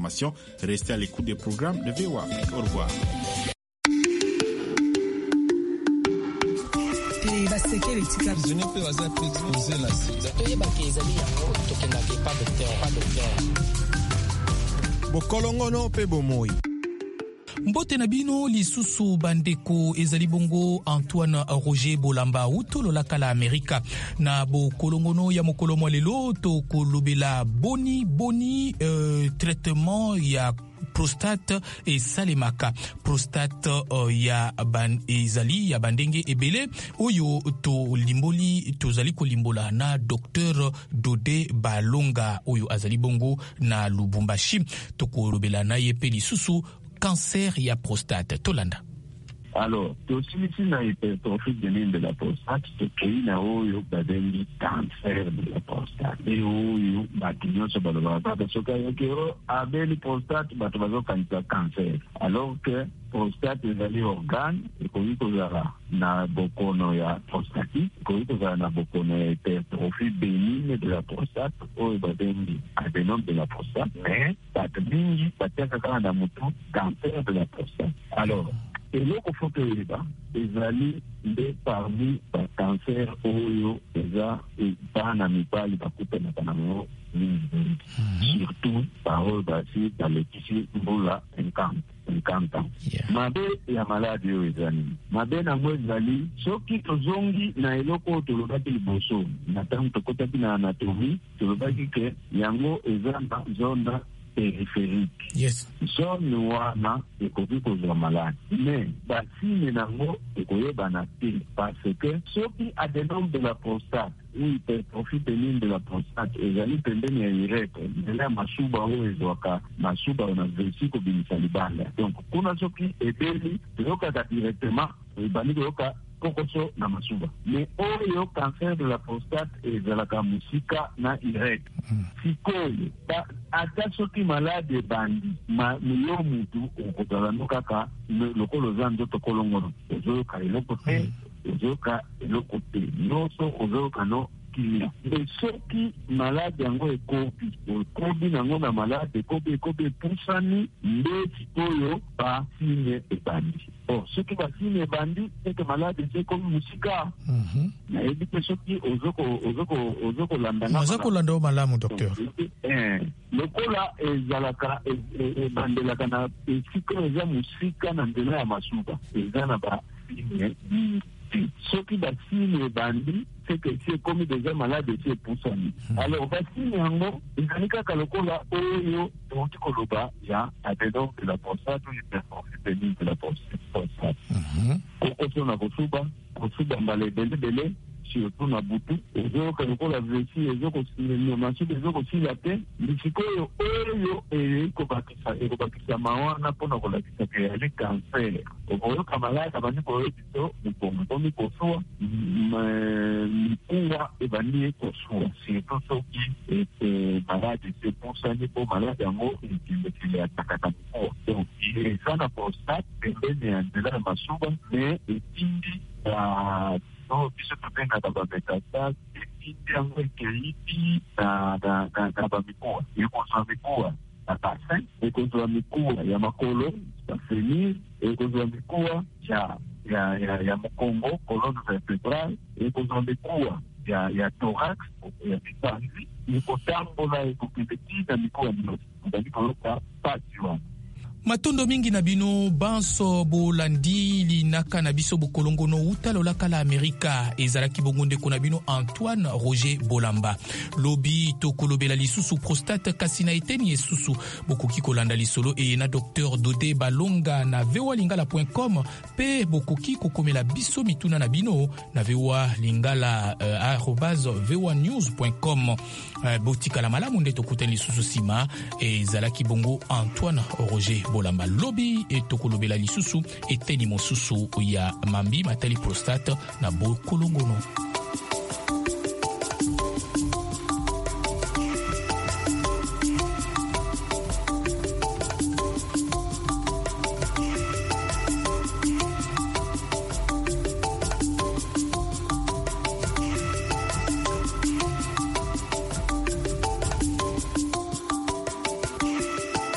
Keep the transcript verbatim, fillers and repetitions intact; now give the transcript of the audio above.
d'information. Restez à l'écoute des programmes de V O A Afrique. Au revoir. Bokolongono pe bomoi. Mbote na bino lisusu bandeko ezali bongo Antoine Roger Bolamba utolo la kala Amerika na bo kolongono ya mokolo mwa lelo to kolobela boni boni euh, traitement ya prostate et salemaka prostate uh, ya ban ezali ya bandenge ebele oyo to limboli tozali kolimbola na docteur Dodé Balonga oyo azali bongo na Lubumbashi to kolobela na ye pe lisusu cancer ya prostate tolanda. Alors, tosilisi na hypertrophie bénigne de la prostate, tokei na oyo babengi cancer de la prostate. E oyo bato nyonso balobaka kaka soki ayoki o abeli prostate bato bazokanisa cancer. Alors que prostate ezali organe ekoki kozala na bokono ya prostatique, ekoki kozala na bokono ya hypertrophie bénigne de la prostate oyo babengi adénome de la prostate, mais bato mingi batiaka kaka na motu cancer de la prostate. Alors, eloko foto yeba ezali nde parmi ba cancer oyo eza bana mibali bakutanaka nango mingi surtout baoyo basi balekisi mbula cinquante ans. Mabe ya maladi oyo eza nini? Mabe nango ezali soki tozongi na eloko oyo tolobaki liboso na ntango tokotaki na anatomie tolobaki ke yango eza na zone périphérique. Yes. Zone wana ekoki kozwa maladi. Mais basine nango ekoyebana te parce que soki adénome de la prostate ou hypertrophie bénigne de la prostate ezali pembeni ya urètre nzela ya masuba oyo ezwaka masuba na vessie kobimisa libanda. Donc kuna soki ebeli ezokaka directement ebandi koyoka kokoso na masuba. Mais oyo cancer de la prostate ezalaka musika na urètre. Sikoyo ata soki malade ebandi yo mutu okozala no kaka lokolo oza nzoto kolongono ozoyoka eloko te ozoyoka eloko te nyonso ozoyoka no kilia. Mais soki malade yango ekobi ekobi nango na malade ekobi ekobi epusani nde sikoyo basine ebandi. Oh, soki basine ebandi eke malade ekobi musika nayebi te soki ozokolanda ozokolanda malamu docteur. Lokola ezalaka ebandelaka na esika eza musika na nzela ya masuba eza na basine soki basine ebandi c'est que si ekomi déjà malade esi epusani. Alors basine yango ezali kaka lokola oyo toki koloba ya adénome de la prostate ou hypertrophie bénigne de la prostate. Kokoso na kosuba kosuba mbala ebele ebele surtout na butu ezoyoka lokola vessie ezokosilamasuba ezokosila te lisikoyo oyo ekobakisa ekobakisama wana mpona kolakisa ke yali cancer okoyoka malade abandi koyoki to mokongo ekomi kosuwa mikuwa ebandi ekosuwa surtout soki malade esepusani mpo malade yango ekilekile atakaka mikuwa. Donc eza na prostate pembeni ya nzela ya masuba me etindi no biso tobengaka bametastase etindi yango ekeibi na bamikuwa ekozwa mikuwa na basin ekozwa mikuwa ya makolo bafenir ekozwa mikuwa ya mokongo colonne vertébrale ekozwa mikuwa ya thorax ya mipanzi ekotambola ekokende ti na mikuwa nyonso ezali koloka pasi wana. Matondo mingi na bino banso bolandi linaka na biso bokolongono utalola kala Amerika ezalaki bongonde kona bino Antoine Roger Bolamba lobi to kolobela lisusu prostate kasina eteni esusu bokoki kolanda lisolo e na docteur Dodé Balonga na v o a lingala point com pe bokoki kokomela biso mituna na bino na v o a lingala uh, arobase v o a news point com uh, botika la malamu nde tokuteni lisusu sima ezalaki bongo Antoine Roger Bolamba lobi e tokolobela lisusu eteni mosusu ya mambi matali prostate na bokolongono.